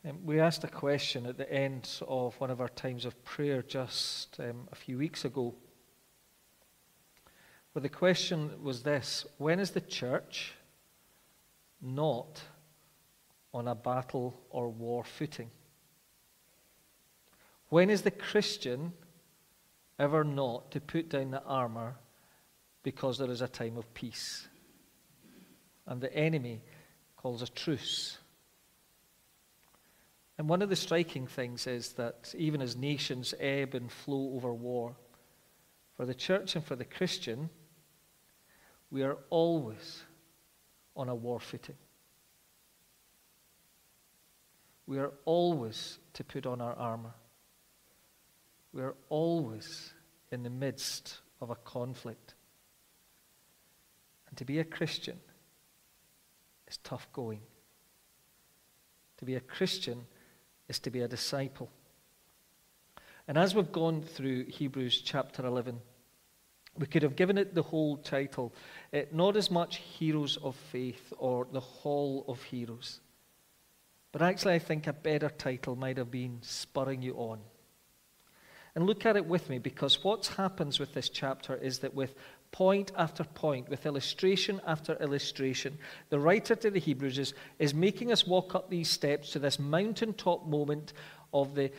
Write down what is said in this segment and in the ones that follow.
We asked a question at the end of one of our times of prayer just a few weeks ago. Well, the question was this: when is the church not on a battle or war footing? When is the Christian ever not to put down the armor because there is a time of peace and the enemy calls a truce? And one of the striking things is that even as nations ebb and flow over war, for the church and for the Christian, we are always on a war footing. We are always to put on our armor. We are always in the midst of a conflict. And to be a Christian is tough going. To be a Christian is to be a disciple. And as we've gone through Hebrews chapter 11, we could have given it the whole title, not as much Heroes of Faith or the Hall of Heroes, but actually I think a better title might have been Spurring You On. And look at it with me, because what happens with this chapter is that with point after point, with illustration after illustration, the writer to the Hebrews is making us walk up these steps to this mountaintop moment of the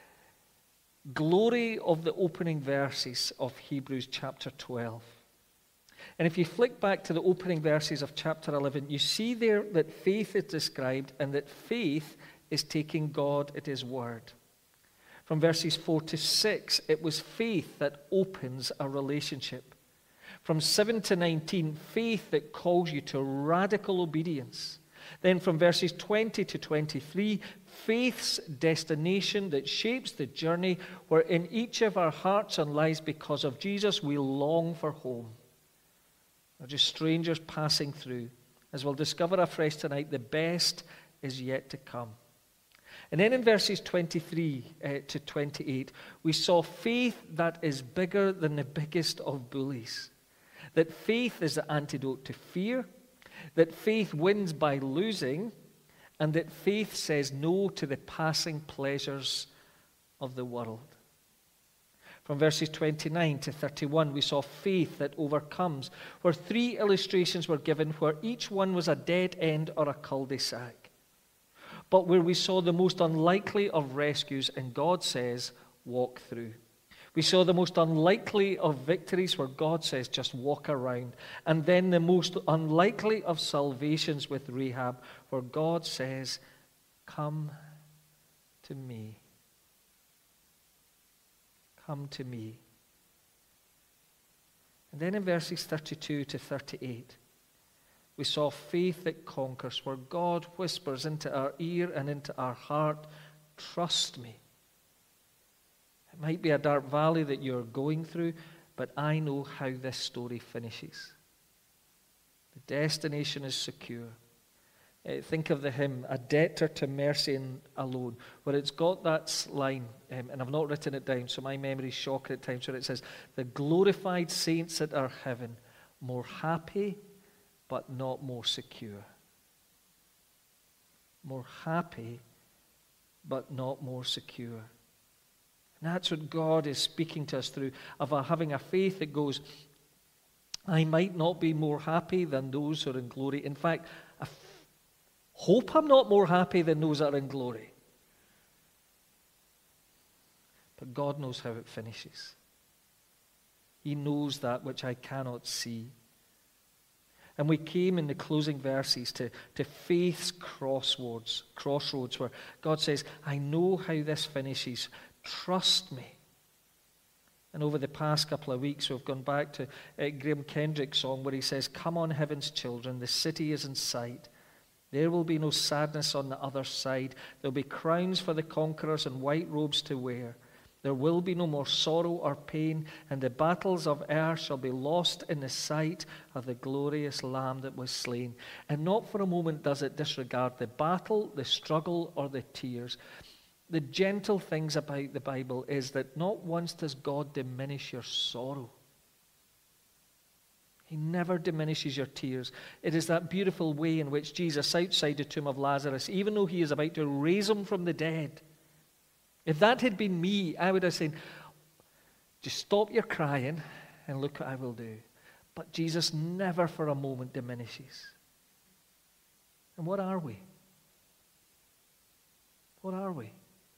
glory of the opening verses of Hebrews chapter 12. And if you flick back to the opening verses of chapter 11, you see there that faith is described and that faith is taking God at His word. From verses 4 to 6, it was faith that opens a relationship. From 7 to 19, faith that calls you to radical obedience. Then from verses 20 to 23, faith's destination that shapes the journey where in each of our hearts and lives, because of Jesus, we long for home. We're just strangers passing through. As we'll discover afresh tonight, the best is yet to come. And then in verses 23 to 28, we saw faith that is bigger than the biggest of bullies. That faith is the antidote to fear, that faith wins by losing, and that faith says no to the passing pleasures of the world. From verses 29 to 31, we saw faith that overcomes, where three illustrations were given, where each one was a dead end or a cul-de-sac, but where we saw the most unlikely of rescues, and God says, walk through. We saw the most unlikely of victories where God says, just walk around. And then the most unlikely of salvations with Rahab, where God says, come to me. Come to me. And then in verses 32 to 38, we saw faith that conquers, where God whispers into our ear and into our heart, trust me. It might be a dark valley that you're going through, but I know how this story finishes. The destination is secure. Think of the hymn, A Debtor to Mercy Alone, where it's got that line, and I've not written it down, so my memory's shocking at times, where it says, the glorified saints that are heaven, more happy, but not more secure. More happy, but not more secure. And that's what God is speaking to us through, of having a faith that goes, I might not be more happy than those who are in glory. In fact, I hope I'm not more happy than those that are in glory. But God knows how it finishes. He knows that which I cannot see. And we came in the closing verses to faith's crossroads, where God says, I know how this finishes. Trust me. And over the past couple of weeks, we've gone back to Graham Kendrick's song where he says, come on, heaven's children, the city is in sight. There will be no sadness on the other side. There'll be crowns for the conquerors and white robes to wear. There will be no more sorrow or pain, and the battles of earth shall be lost in the sight of the glorious Lamb that was slain. And not for a moment does it disregard the battle, the struggle, or the tears. The gentle things about the Bible is that not once does God diminish your sorrow. He never diminishes your tears. It is that beautiful way in which Jesus, outside the tomb of Lazarus, even though he is about to raise him from the dead, if that had been me, I would have said, just stop your crying and look what I will do. But Jesus never for a moment diminishes. And what are we? What are we?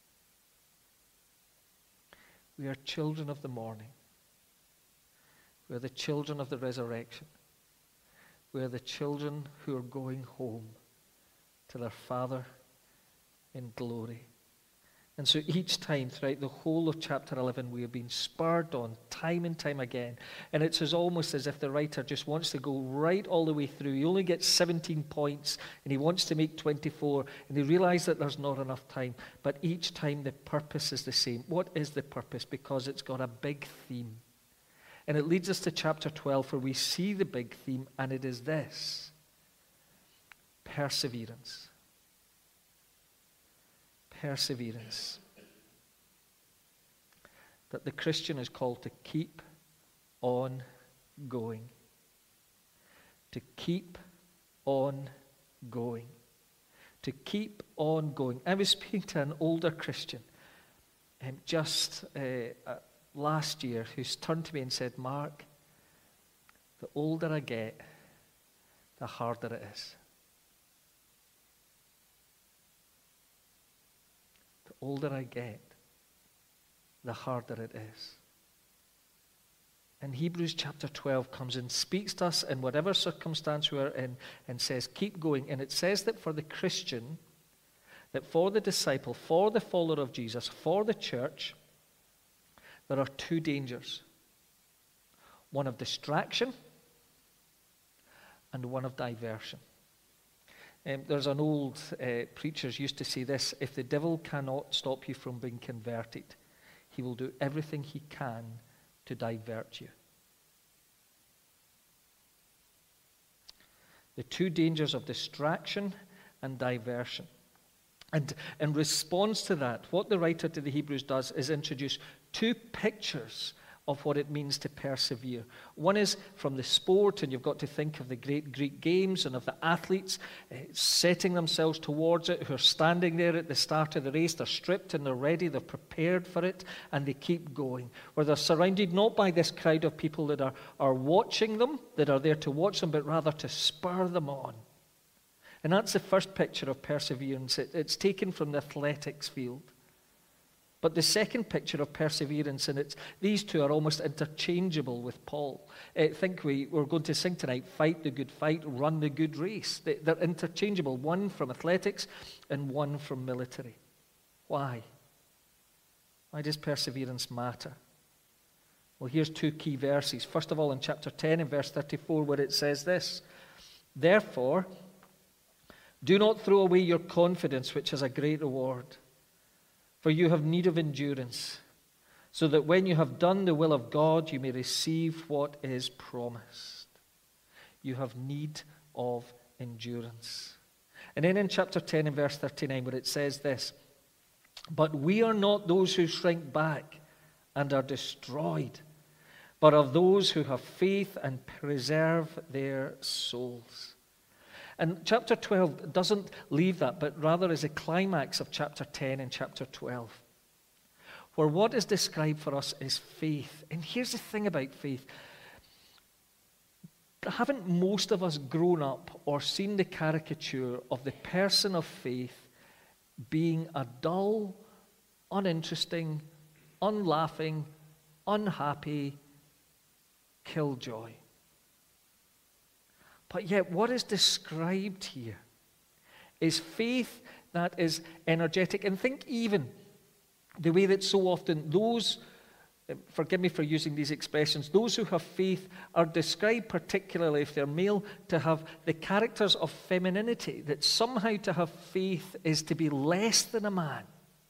We are children of the morning. We are the children of the resurrection. We are the children who are going home to their Father in glory. And so each time throughout the whole of chapter 11, we have been spurred on time and time again. And it's almost as if the writer just wants to go right all the way through. He only gets 17 points, and he wants to make 24. And he realizes that there's not enough time. But each time the purpose is the same. What is the purpose? Because it's got a big theme. And it leads us to chapter 12, where we see the big theme, and it is this: perseverance. Perseverance. That the Christian is called to keep on going. To keep on going. To keep on going. I was speaking to an older Christian just last year who's turned to me and said, Mark, the older I get, the harder it is. The older I get, the harder it is. And Hebrews chapter 12 comes and speaks to us in whatever circumstance we are in and says, keep going. And it says that for the Christian, that for the disciple, for the follower of Jesus, for the church, there are two dangers. One of distraction and one of diversion. There's an old preachers used to say this: if the devil cannot stop you from being converted, he will do everything he can to divert you. The two dangers of distraction and diversion. And in response to that, what the writer to the Hebrews does is introduce two pictures of what it means to persevere. One is from the sport, and you've got to think of the great Greek games and of the athletes setting themselves towards it, who are standing there at the start of the race. They're stripped and they're ready, they're prepared for it, and they keep going. Where they're surrounded not by this crowd of people that are watching them, that are there to watch them, but rather to spur them on. And that's the first picture of perseverance. It's taken from the athletics field. But the second picture of perseverance, and these two are almost interchangeable with Paul. I think we're going to sing tonight, fight the good fight, run the good race. They're interchangeable, one from athletics and one from military. Why? Why does perseverance matter? Well, here's two key verses. First of all, in chapter 10 and verse 34, where it says this: therefore, do not throw away your confidence, which has a great reward. For you have need of endurance, so that when you have done the will of God, you may receive what is promised. You have need of endurance. And then in chapter 10 and verse 39, where it says this: but we are not those who shrink back and are destroyed, but of those who have faith and preserve their souls. And chapter 12 doesn't leave that, but rather is a climax of chapter 10 and chapter 12, where what is described for us is faith. And here's the thing about faith. Haven't most of us grown up or seen the caricature of the person of faith being a dull, uninteresting, unlaughing, unhappy killjoy? But yet what is described here is faith that is energetic. And think even the way that so often those, forgive me for using these expressions, those who have faith are described, particularly if they're male, to have the characters of femininity, that somehow to have faith is to be less than a man.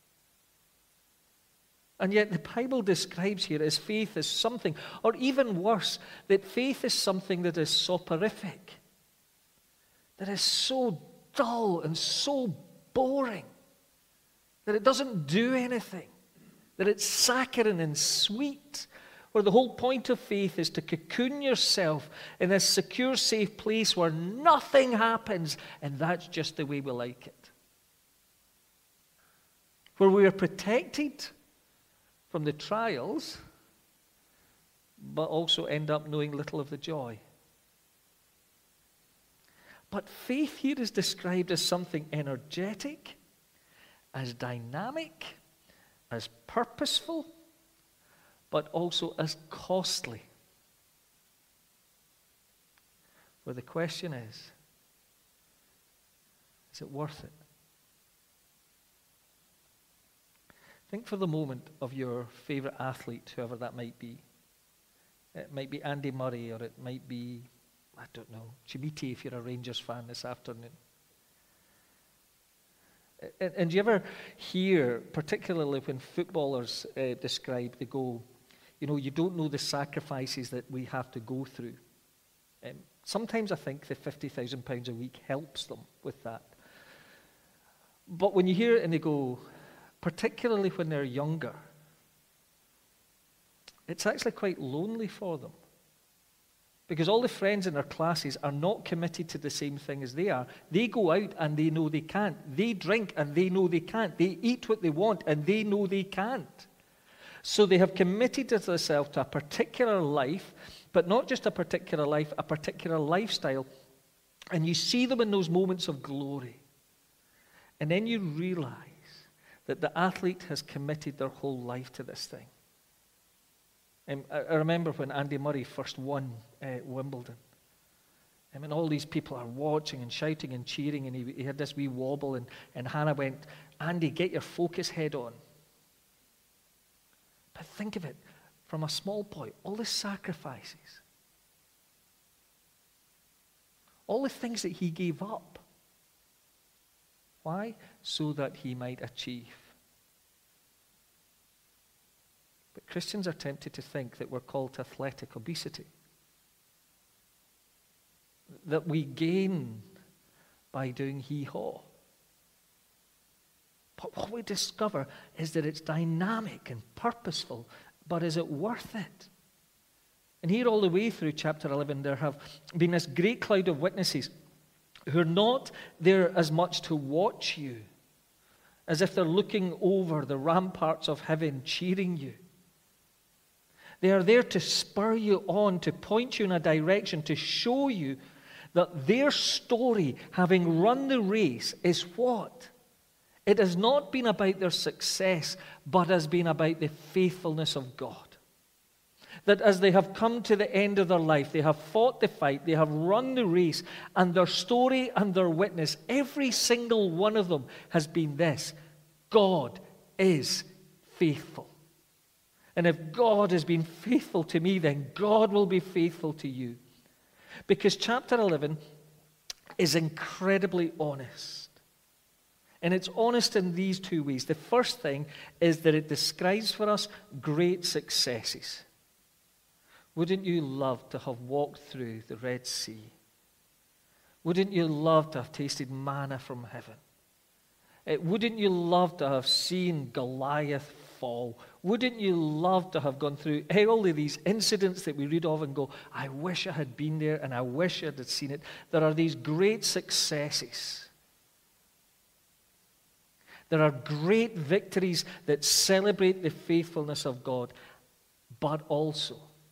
And yet the Bible describes here as faith as something, or even worse, that faith is something that is soporific, that is so dull and so boring, that it doesn't do anything, that it's saccharine and sweet, where the whole point of faith is to cocoon yourself in this secure, safe place where nothing happens, and that's just the way we like it. Where we are protected from the trials, but also end up knowing little of the joy. But faith here is described as something energetic, as dynamic, as purposeful, but also as costly. Where the question is it worth it? Think for the moment of your favorite athlete, whoever that might be. It might be Andy Murray, or it might be, I don't know, Chibiti if you're a Rangers fan this afternoon. And do you ever hear, particularly when footballers describe, they go, you don't know the sacrifices that we have to go through. Sometimes I think the £50,000 a week helps them with that. But when you hear it and they go, particularly when they're younger, it's actually quite lonely for them. Because all the friends in their classes are not committed to the same thing as they are. They go out and they know they can't. They drink and they know they can't. They eat what they want and they know they can't. So they have committed themselves to a particular life, but not just a particular life, a particular lifestyle. And you see them in those moments of glory. And then you realize that the athlete has committed their whole life to this thing. I remember when Andy Murray first won Wimbledon. And all these people are watching and shouting and cheering, and he had this wee wobble, and Hannah went, "Andy, get your focus head on." But think of it, from a small boy, all the sacrifices, all the things that he gave up. Why? So that he might achieve. But Christians are tempted to think that we're called to athletic obesity. That we gain by doing hee-haw. But what we discover is that it's dynamic and purposeful, but is it worth it? And here all the way through chapter 11, there have been this great cloud of witnesses who are not there as much to watch you, as if they're looking over the ramparts of heaven, cheering you. They are there to spur you on, to point you in a direction, to show you that their story, having run the race, is what? It has not been about their success, but has been about the faithfulness of God. That as they have come to the end of their life, they have fought the fight, they have run the race, and their story and their witness, every single one of them has been this: God is faithful. And if God has been faithful to me, then God will be faithful to you. Because chapter 11 is incredibly honest. And it's honest in these two ways. The first thing is that it describes for us great successes. Wouldn't you love to have walked through the Red Sea? Wouldn't you love to have tasted manna from heaven? Wouldn't you love to have seen Goliath fall? Wouldn't you love to have gone through all of these incidents that we read of and go, I wish I had been there and I wish I had seen it? There are these great successes. There are great victories that celebrate the faithfulness of God. But also,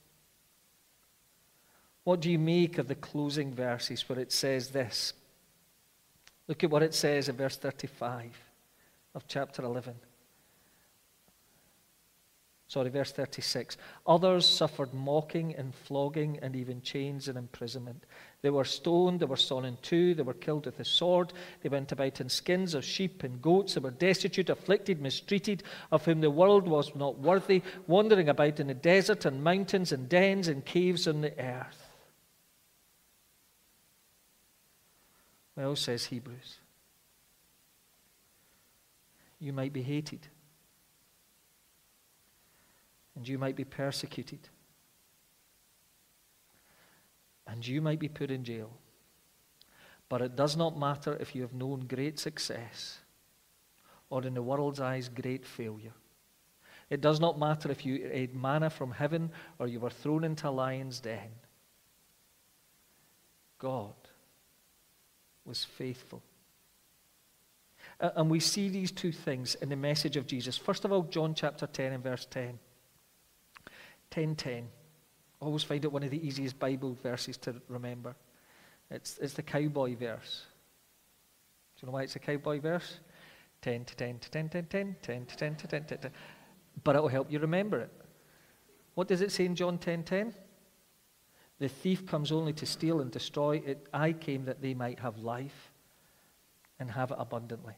what do you make of the closing verses where it says this? Look at what it says in verse 35 of chapter 11. Verse 36. Others suffered mocking and flogging and even chains and imprisonment. They were stoned, they were sawn in two, they were killed with the sword. They went about in skins of sheep and goats. They were destitute, afflicted, mistreated, of whom the world was not worthy, wandering about in the desert and mountains and dens and caves on the earth. Well, says Hebrews, you might be hated. And you might be persecuted. And you might be put in jail. But it does not matter if you have known great success or in the world's eyes great failure. It does not matter if you ate manna from heaven or you were thrown into a lion's den. God was faithful. And we see these two things in the message of Jesus. First of all, John chapter 10 and verse 10. 10:10. Always find it one of the easiest Bible verses to remember. It's the cowboy verse. Do you know why it's a cowboy verse? 10 to 10 to 10 to 10, 10 to 10 to 10 to 10. But it will help you remember it. What does it say in John 10:10? The thief comes only to steal and destroy. I came that they might have life and have it abundantly.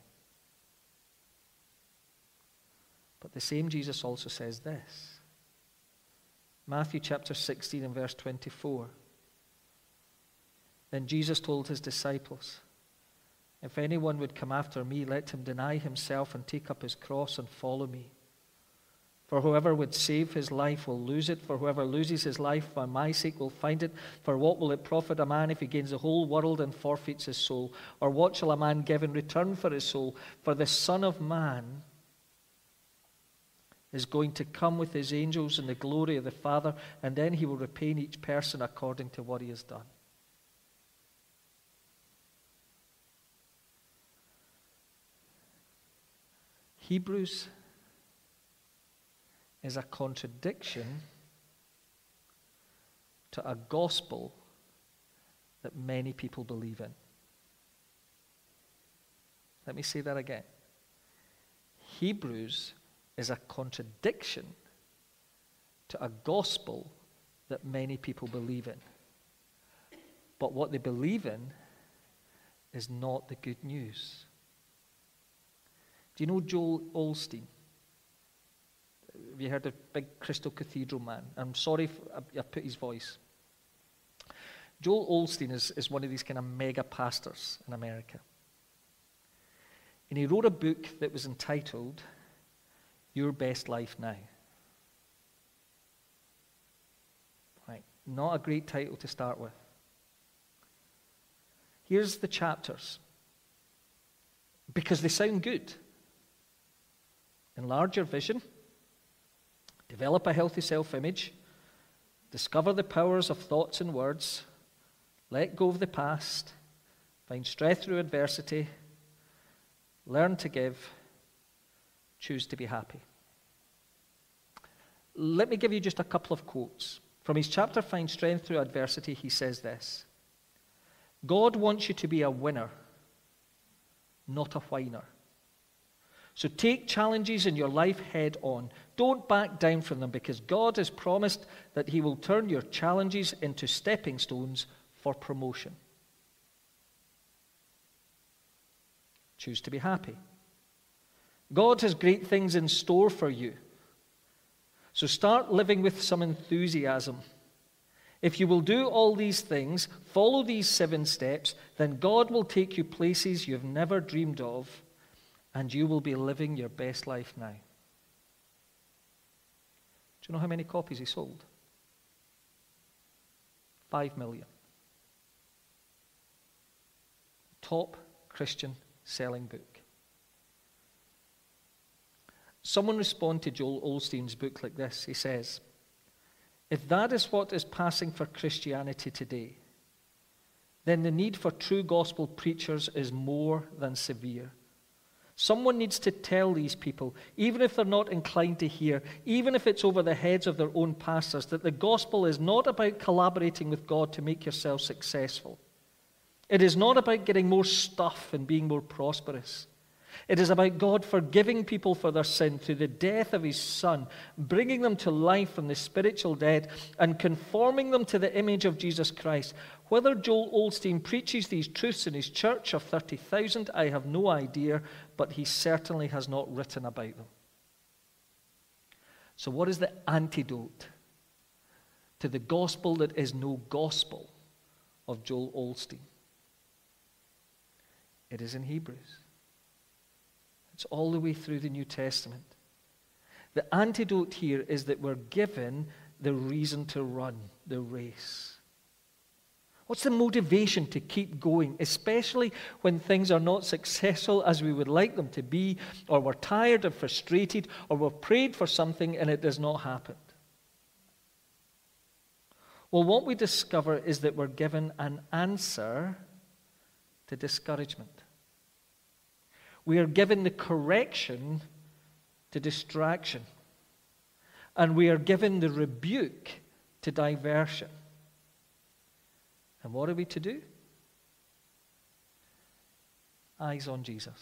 But the same Jesus also says this. Matthew chapter 16 and verse 24. Then Jesus told his disciples, if anyone would come after me, let him deny himself and take up his cross and follow me. For whoever would save his life will lose it. For whoever loses his life for my sake will find it. For what will it profit a man if he gains the whole world and forfeits his soul? Or what shall a man give in return for his soul? For the Son of Man is going to come with his angels in the glory of the Father, and then he will repay each person according to what he has done. Hebrews is a contradiction to a gospel that many people believe in. Let me say that again. Hebrews is a contradiction to a gospel that many people believe in. But what they believe in is not the good news. Do you know Joel Osteen? Have you heard of big Crystal Cathedral man? I'm sorry if I put his voice. Joel Osteen is one of these kind of mega pastors in America. And he wrote a book that was entitled Your Best Life Now. Right. Not a great title to start with. Here's the chapters, because they sound good. Enlarge your vision. Develop a healthy self-image. Discover the powers of thoughts and words. Let go of the past. Find strength through adversity. Learn to give. Choose to be happy. Let me give you just a couple of quotes. From his chapter, Find Strength Through Adversity, he says this. God wants you to be a winner, not a whiner. So take challenges in your life head on. Don't back down from them, because God has promised that he will turn your challenges into stepping stones for promotion. Choose to be happy. God has great things in store for you. So start living with some enthusiasm. If you will do all these things, follow these 7 steps, then God will take you places you've never dreamed of, and you will be living your best life now. Do you know how many copies he sold? 5 million. Top Christian selling book. Someone responded to Joel Osteen's book like this. He says, if that is what is passing for Christianity today, then the need for true gospel preachers is more than severe. Someone needs to tell these people, even if they're not inclined to hear, even if it's over the heads of their own pastors, that the gospel is not about collaborating with God to make yourself successful. It is not about getting more stuff and being more prosperous. It is about God forgiving people for their sin through the death of his Son, bringing them to life from the spiritual dead, and conforming them to the image of Jesus Christ. Whether Joel Osteen preaches these truths in his church of 30,000, I have no idea, but he certainly has not written about them. So what is the antidote to the gospel that is no gospel of Joel Osteen? It is in Hebrews. It's all the way through the New Testament. The antidote here is that we're given the reason to run the race. What's the motivation to keep going, especially when things are not successful as we would like them to be, or we're tired and frustrated, or we've prayed for something and it does not happen? Well, what we discover is that we're given an answer to discouragement. We are given the correction to distraction. And we are given the rebuke to diversion. And what are we to do? Eyes on Jesus.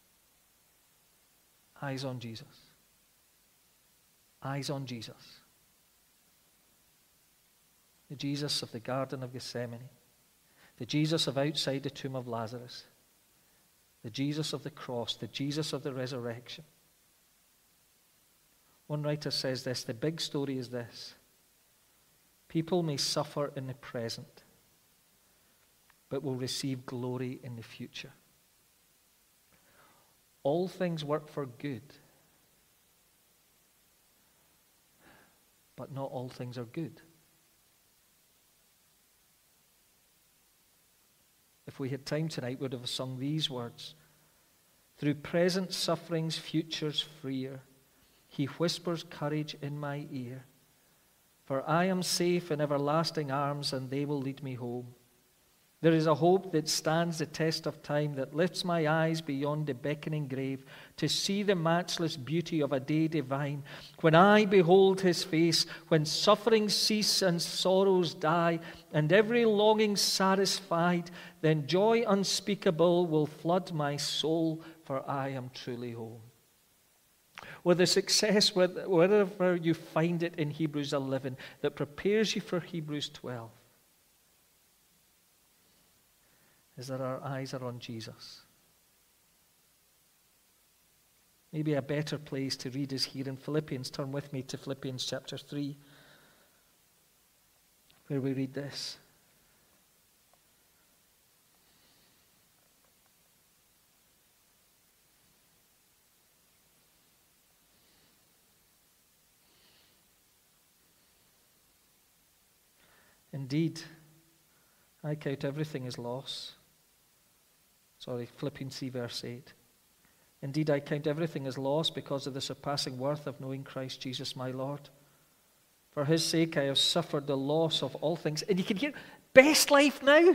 Eyes on Jesus. Eyes on Jesus. The Jesus of the Garden of Gethsemane. The Jesus of outside the tomb of Lazarus. The Jesus of the cross. The Jesus of the resurrection. One writer says this: the big story is this. People may suffer in the present, but will receive glory in the future. All things work for good, but not all things are good. If we had time tonight, we would have sung these words. Through present sufferings, futures freer, He whispers courage in my ear. For I am safe in everlasting arms, and they will lead me home. There is a hope that stands the test of time, that lifts my eyes beyond the beckoning grave to see the matchless beauty of a day divine. When I behold His face, when sufferings cease and sorrows die, and every longing satisfied, then joy unspeakable will flood my soul, for I am truly home. With the success, wherever you find it in Hebrews 11, that prepares you for Hebrews 12, is that our eyes are on Jesus. Maybe a better place to read is here in Philippians. Turn with me to Philippians chapter 3, where we read this. Indeed, I count everything as loss. Philippians 3 verse 8. Indeed, I count everything as loss because of the surpassing worth of knowing Christ Jesus my Lord. For His sake I have suffered the loss of all things. And you can hear, best life now.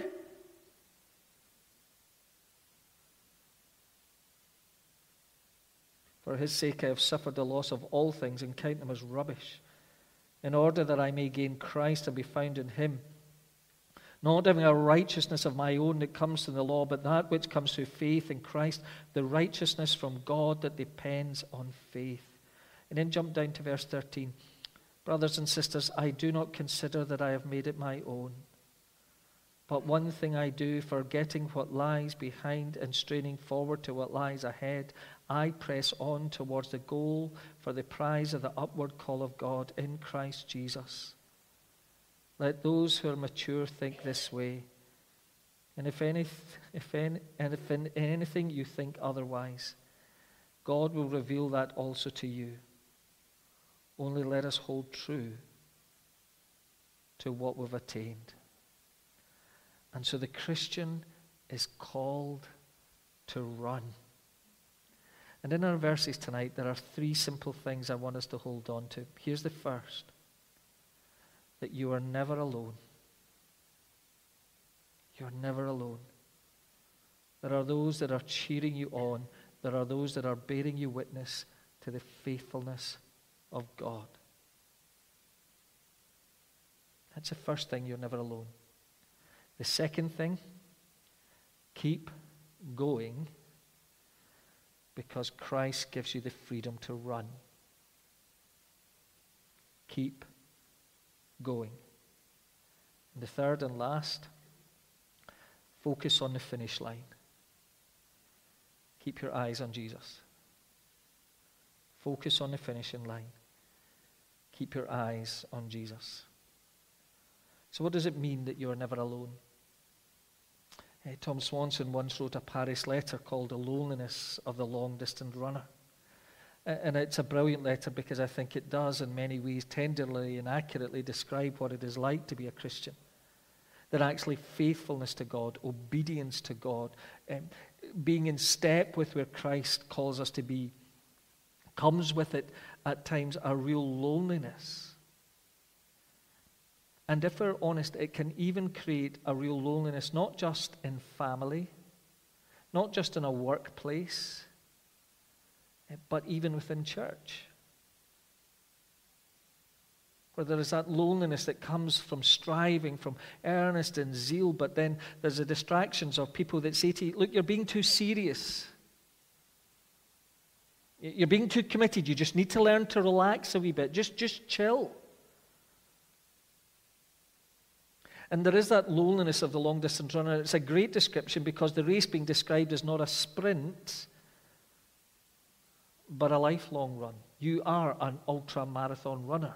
For His sake I have suffered the loss of all things and count them as rubbish, in order that I may gain Christ and be found in Him, not having a righteousness of my own that comes from the law, but that which comes through faith in Christ, the righteousness from God that depends on faith. And then jump down to verse 13. Brothers and sisters, I do not consider that I have made it my own. But one thing I do, forgetting what lies behind and straining forward to what lies ahead, I press on towards the goal for the prize of the upward call of God in Christ Jesus. Let those who are mature think this way. And if in anything you think otherwise, God will reveal that also to you. Only let us hold true to what we've attained. And so the Christian is called to run. And in our verses tonight, there are three simple things I want us to hold on to. Here's the first: that you are never alone. You're never alone. There are those that are cheering you on. There are those that are bearing you witness to the faithfulness of God. That's the first thing, you're never alone. The second thing, keep going, because Christ gives you the freedom to run. Keep going. And the third and last, focus on the finish line. Keep your eyes on Jesus. Focus on the finishing line. Keep your eyes on Jesus. So what does it mean that you are never alone? Tom Swanson once wrote a Paris letter called The Loneliness of the Long-Distance Runner. And it's a brilliant letter because I think it does in many ways tenderly and accurately describe what it is like to be a Christian. That actually faithfulness to God, obedience to God, being in step with where Christ calls us to be, comes with it at times a real loneliness. And if we're honest, it can even create a real loneliness, not just in family, not just in a workplace, but even within church. Where there is that loneliness that comes from striving, from earnest and zeal, but then there's the distractions of people that say to you, look, you're being too serious. You're being too committed. You just need to learn to relax a wee bit. Just chill. And there is that loneliness of the long-distance runner. It's a great description because the race being described is not a sprint, but a lifelong run. You are an ultra-marathon runner.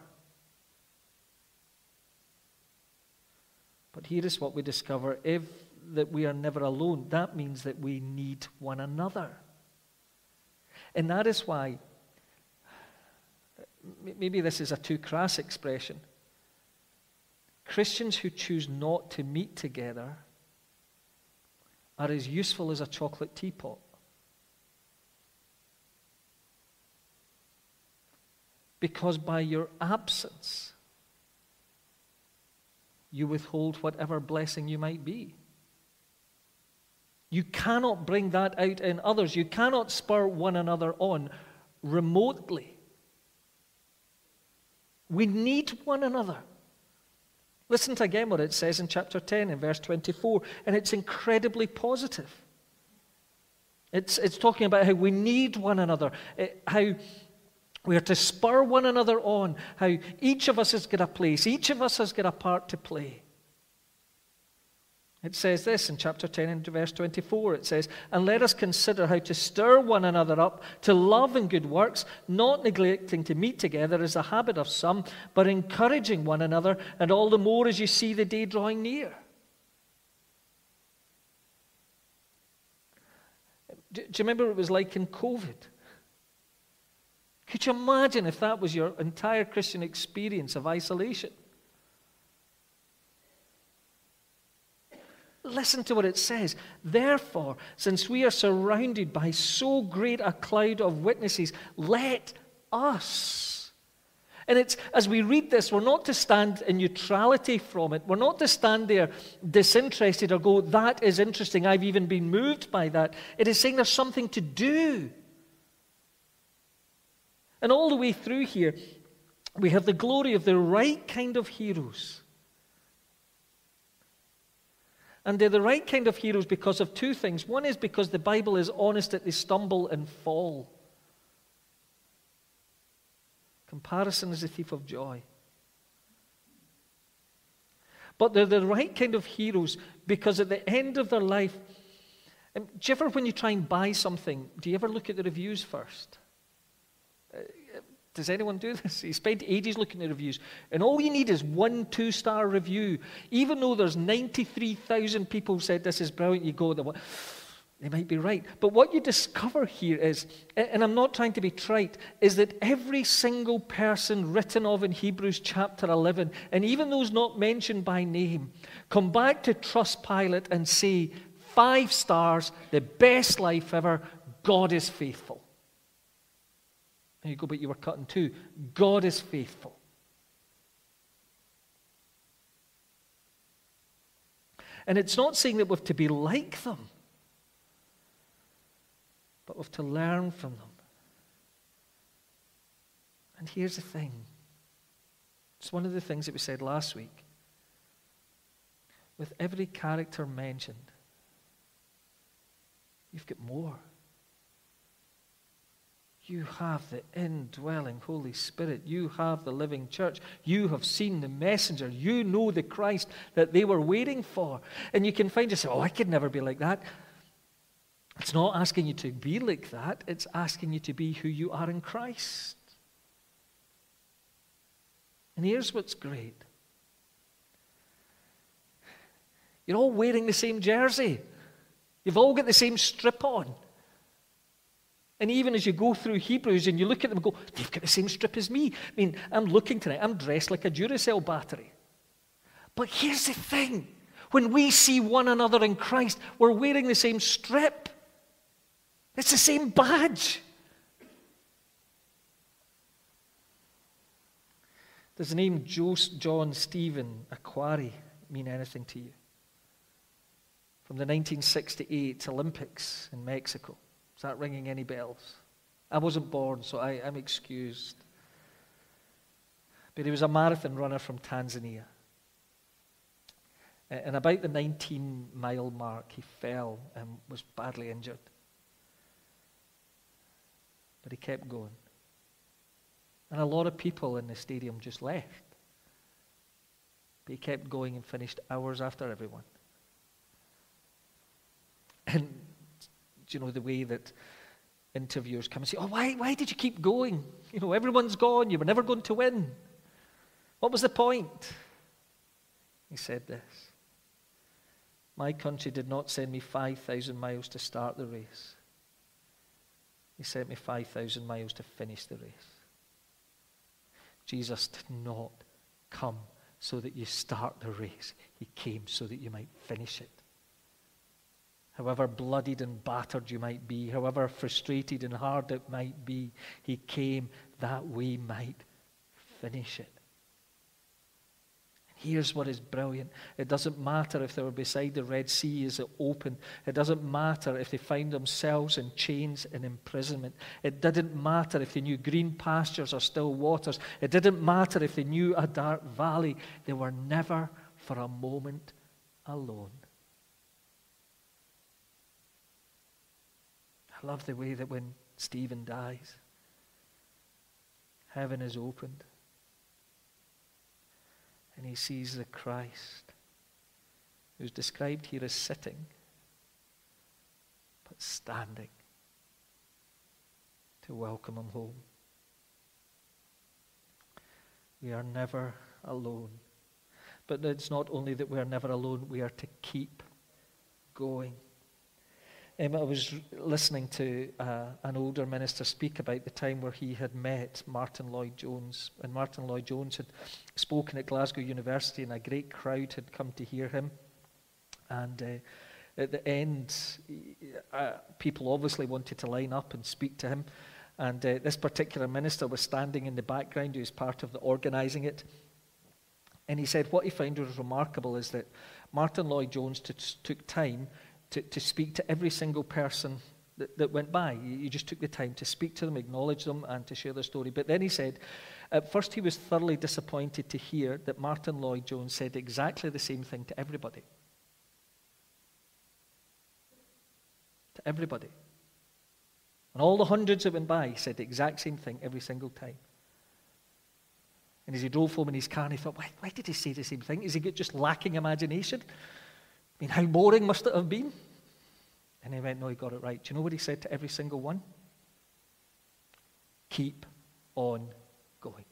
But here is what we discover. If that we are never alone, that means that we need one another. And that is why, maybe this is a too crass expression, Christians who choose not to meet together are as useful as a chocolate teapot. Because by your absence, you withhold whatever blessing you might be. You cannot bring that out in others. You cannot spur one another on remotely. We need one another. Listen to again what it says in chapter 10 in verse 24, and it's incredibly positive. It's talking about how we need one another, how we are to spur one another on, how each of us has got a place, each of us has got a part to play. It says this in chapter 10 and verse 24. It says, and let us consider how to stir one another up to love and good works, not neglecting to meet together as the habit of some, but encouraging one another, and all the more as you see the day drawing near. Do you remember what it was like in COVID? Could you imagine if that was your entire Christian experience of isolation? Listen to what it says. Therefore, since we are surrounded by so great a cloud of witnesses, let us. And it's, as we read this, we're not to stand in neutrality from it. We're not to stand there disinterested or go, that is interesting, I've even been moved by that. It is saying there's something to do. And all the way through here, we have the glory of the right kind of heroes. And they're the right kind of heroes because of two things. One is because the Bible is honest that they stumble and fall. Comparison is the thief of joy. But they're the right kind of heroes because at the end of their life, do you ever, when you try and buy something, do you ever look at the reviews first? Does anyone do this? You spend ages looking at reviews, and all you need is 1 2-star review. Even though there's 93,000 people who said this is brilliant, you go, they might be right. But what you discover here is, and I'm not trying to be trite, is that every single person written of in Hebrews chapter 11, and even those not mentioned by name, come back to Trustpilot and say, 5 stars, the best life ever, God is faithful. And you go, but you were cut in two. God is faithful. And it's not saying that we have to be like them, but we have to learn from them. And here's the thing. It's one of the things that we said last week. With every character mentioned, you've got more. You have the indwelling Holy Spirit. You have the living church. You have seen the messenger. You know the Christ that they were waiting for. And you can find yourself, I could never be like that. It's not asking you to be like that. It's asking you to be who you are in Christ. And here's what's great. You're all wearing the same jersey. You've all got the same strip on. And even as you go through Hebrews and you look at them and go, they've got the same strip as me. I mean, I'm looking tonight, I'm dressed like a Duracell battery. But here's the thing. When we see one another in Christ, we're wearing the same strip. It's the same badge. Does the name John Stephen Akhwari mean anything to you? From the 1968 Olympics in Mexico. Is that ringing any bells? I wasn't born, so I'm excused. But he was a marathon runner from Tanzania. And about the 19-mile mark, he fell and was badly injured. But he kept going. And a lot of people in the stadium just left. But he kept going and finished hours after everyone. And do you know the way that interviewers come and say, oh, why did you keep going? You know, everyone's gone. You were never going to win. What was the point? He said this. My country did not send me 5,000 miles to start the race. He sent me 5,000 miles to finish the race. Jesus did not come so that you start the race. He came so that you might finish it. However bloodied and battered you might be, however frustrated and hard it might be, he came that we might finish it. Here's what is brilliant. It doesn't matter if they were beside the Red Sea as it opened. It doesn't matter if they found themselves in chains and imprisonment. It didn't matter if they knew green pastures or still waters. It didn't matter if they knew a dark valley. They were never for a moment alone. I love the way that when Stephen dies, heaven is opened. And he sees the Christ, who's described here as sitting, but standing to welcome him home. We are never alone. But it's not only that we are never alone, we are to keep going. I was listening to an older minister speak about the time where he had met Martin Lloyd-Jones. And Martin Lloyd-Jones had spoken at Glasgow University, and a great crowd had come to hear him. And at the end, people obviously wanted to line up and speak to him. And this particular minister was standing in the background. He was part of the organising it. And he said what he found was remarkable is that Martin Lloyd-Jones took time to speak to every single person that went by. You just took the time to speak to them, acknowledge them, and to share their story. But then he said, at first he was thoroughly disappointed to hear that Martin Lloyd-Jones said exactly the same thing to everybody. To everybody. And all the hundreds that went by, he said the exact same thing every single time. And as he drove home in his car, he thought, why did he say the same thing? Is he just lacking imagination? I mean, how boring must it have been? And he went, no, he got it right. Do you know what he said to every single one? Keep on going.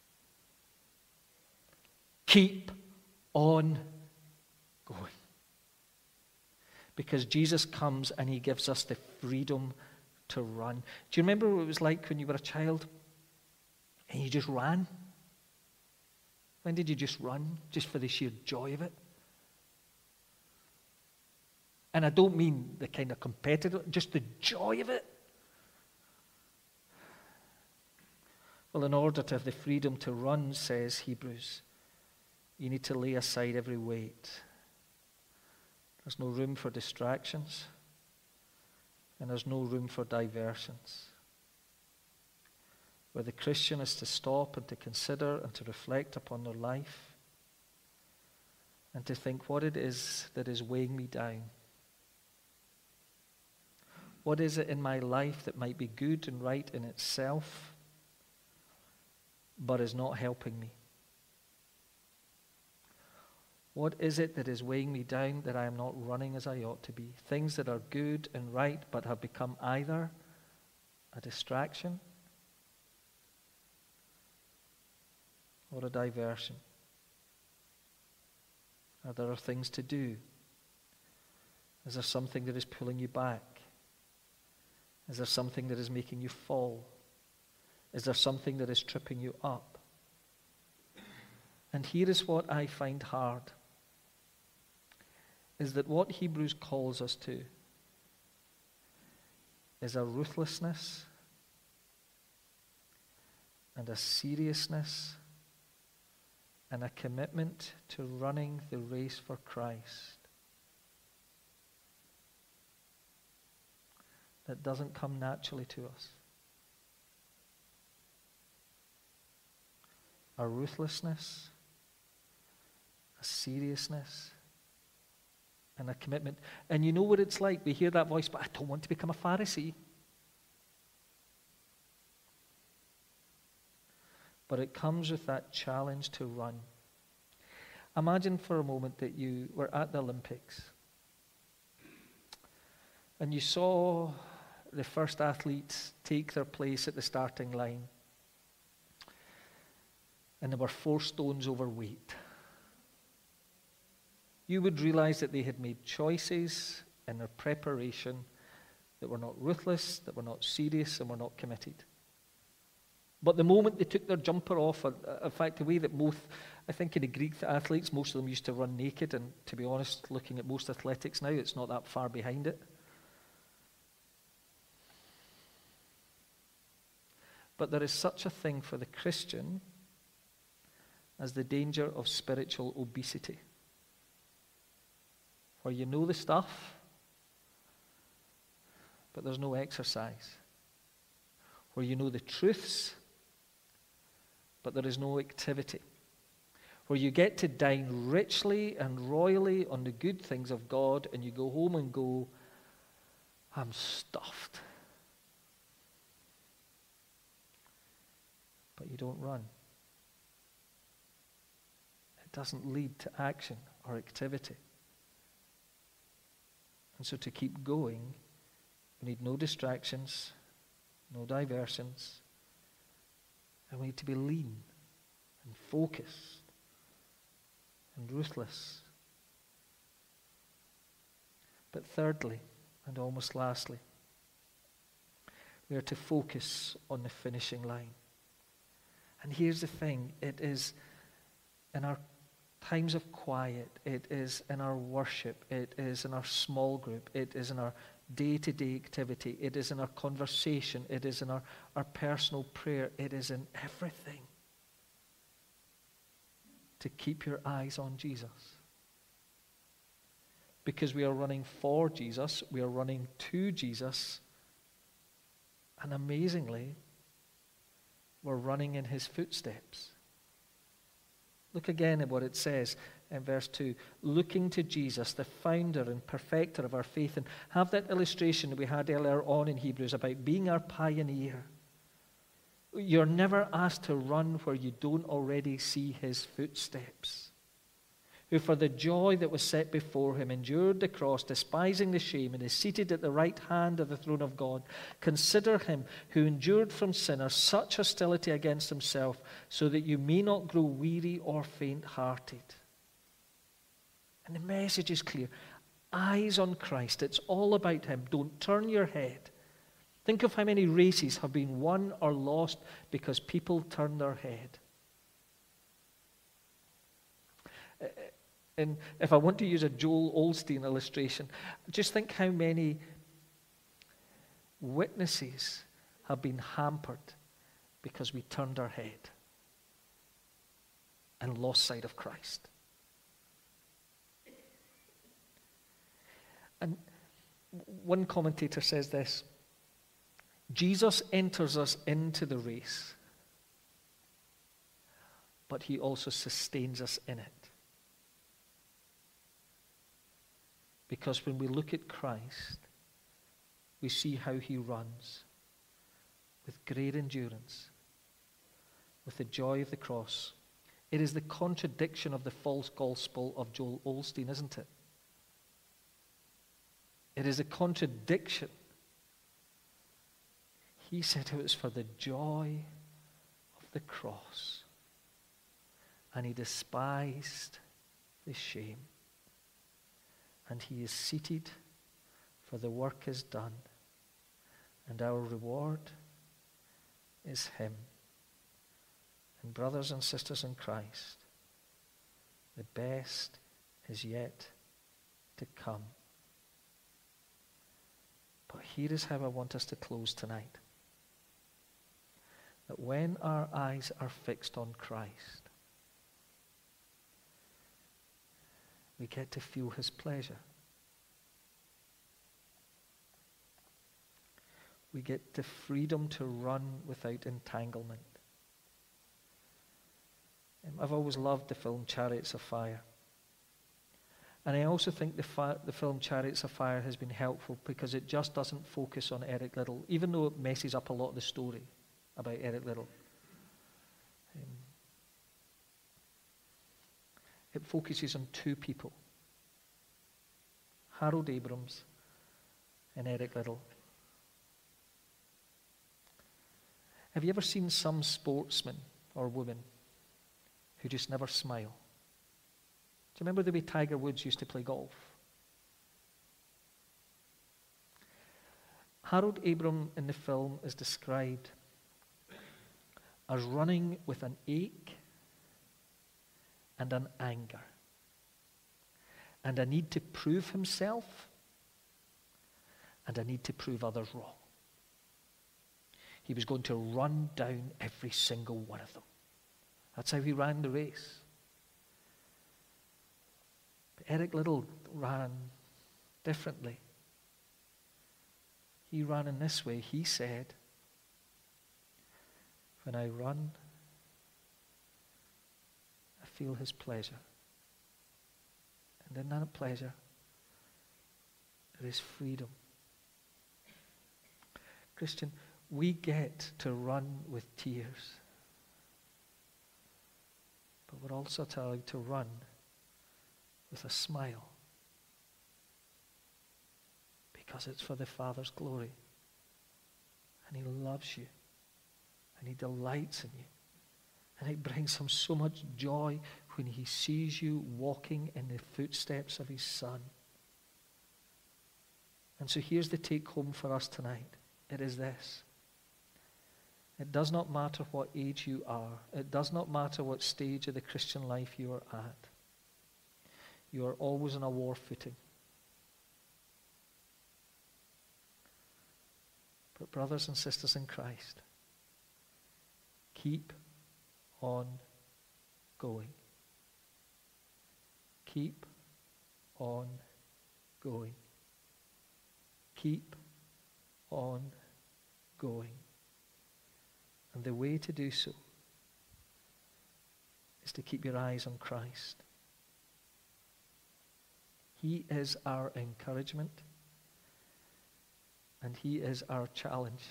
Keep on going. Because Jesus comes and he gives us the freedom to run. Do you remember what it was like when you were a child and you just ran? When did you just run? Just for the sheer joy of it? And I don't mean the kind of competitive, just the joy of it. Well, in order to have the freedom to run, says Hebrews, you need to lay aside every weight. There's no room for distractions, and there's no room for diversions. Where the Christian is to stop and to consider and to reflect upon their life and to think what it is that is weighing me down. What is it in my life that might be good and right in itself, but is not helping me? What is it that is weighing me down that I am not running as I ought to be? Things that are good and right, but have become either a distraction or a diversion. Are there things to do? Is there something that is pulling you back? Is there something that is making you fall? Is there something that is tripping you up? And here is what I find hard. is that what Hebrews calls us to is a ruthlessness and a seriousness and a commitment to running the race for Christ that doesn't come naturally to us. A ruthlessness, a seriousness, and a commitment. And you know what it's like. We hear that voice, but I don't want to become a Pharisee. But it comes with that challenge to run. Imagine for a moment that you were at the Olympics and you saw the first athletes take their place at the starting line, and they were 4 stones overweight. You would realize that they had made choices in their preparation that were not ruthless, that were not serious, and were not committed. But the moment they took their jumper off, in fact, the way that I think in the Greek athletes, most of them used to run naked, and to be honest, looking at most athletics now, it's not that far behind it. But there is such a thing for the Christian as the danger of spiritual obesity, where you know the stuff, but there's no exercise, where you know the truths, but there is no activity, where you get to dine richly and royally on the good things of God, and you go home and go, I'm stuffed. But you don't run. It doesn't lead to action or activity. And so to keep going, we need no distractions, no diversions, and we need to be lean and focused and ruthless. But thirdly, and almost lastly, we are to focus on the finishing line. And here's the thing, it is in our times of quiet, it is in our worship, it is in our small group, it is in our day-to-day activity, it is in our conversation, it is in our personal prayer, it is in everything. To keep your eyes on Jesus. Because we are running for Jesus, we are running to Jesus, and amazingly, we're running in his footsteps. Look again at what it says in verse 2. Looking to Jesus, the founder and perfecter of our faith. And have that illustration that we had earlier on in Hebrews about being our pioneer. You're never asked to run where you don't already see his footsteps. Who for the joy that was set before him endured the cross, despising the shame, and is seated at the right hand of the throne of God. Consider him who endured from sinners such hostility against himself, so that you may not grow weary or faint-hearted. And the message is clear. Eyes on Christ. It's all about him. Don't turn your head. Think of how many races have been won or lost because people turn their head. And if I want to use a Joel Osteen illustration, just think how many witnesses have been hampered because we turned our head and lost sight of Christ. And one commentator says this: Jesus enters us into the race, but he also sustains us in it. Because when we look at Christ, we see how he runs with great endurance, with the joy of the cross. It is the contradiction of the false gospel of Joel Osteen, isn't it? It is a contradiction. He said it was for the joy of the cross, and he despised the shame. And he is seated, for the work is done, and our reward is him. And brothers and sisters in Christ, the best is yet to come. But here is how I want us to close tonight. That when our eyes are fixed on Christ, we get to feel his pleasure. We get the freedom to run without entanglement. I've always loved the film Chariots of Fire. And I also think the film Chariots of Fire has been helpful because it just doesn't focus on Eric Liddell, even though it messes up a lot of the story about Eric Liddell. It focuses on two people, Harold Abrams and Eric Liddell. Have you ever seen some sportsman or woman who just never smile? Do you remember the way Tiger Woods used to play golf? Harold Abram in the film is described as running with an ache and an anger and a need to prove himself and a need to prove others wrong. He was going to run down every single one of them. That's how he ran the race. But Eric Liddell ran differently. He ran in this way. He said, when I run, I feel his pleasure. And in that pleasure, there is freedom. Christian, we get to run with tears. But we're also allowed to run with a smile. Because it's for the Father's glory. And he loves you. And he delights in you. And it brings him so much joy when he sees you walking in the footsteps of his Son. And so here's the take home for us tonight. It is this. It does not matter what age you are. It does not matter what stage of the Christian life you are at. You are always on a war footing. But brothers and sisters in Christ, keep on going. Keep on going. Keep on going. And the way to do so is to keep your eyes on Christ. He is our encouragement, and he is our challenge.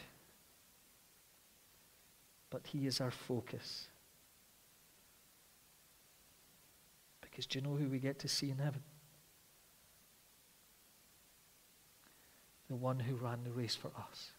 But he is our focus. Because do you know who we get to see in heaven? The one who ran the race for us.